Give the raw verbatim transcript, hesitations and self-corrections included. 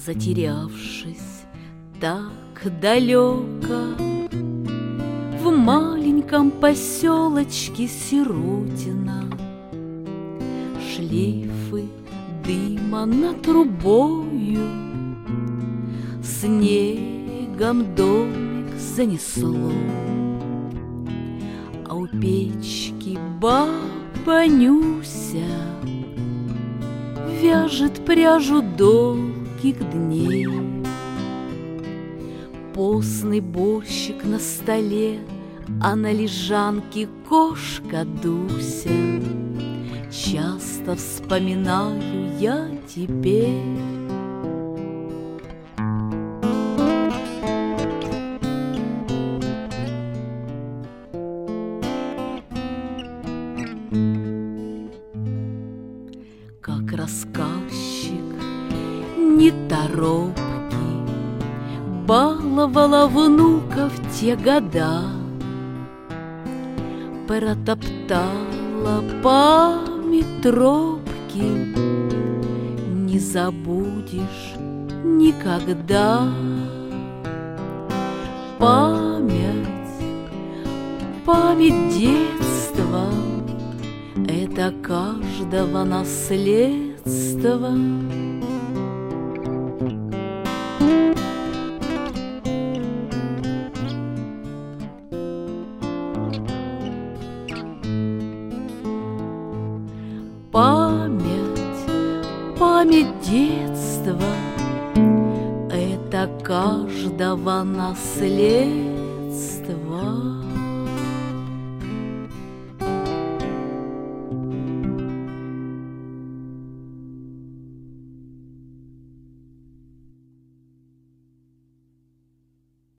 Затерявшись так далеко в маленьком поселочке Сиротино, шлейфы дыма над трубою, снегом домик занесло, а у печки баба Нюся вяжет пряжу долгих дней. Постный борщик на столе, а на лежанке кошка Дуся. Часто вспоминаю я теперь. Как рассказчик неторопкий баловала внуков те года, протоптала память тропки, не забудешь никогда. Память, память детства — это каждого наследство. Память, память детства — это каждого наследство.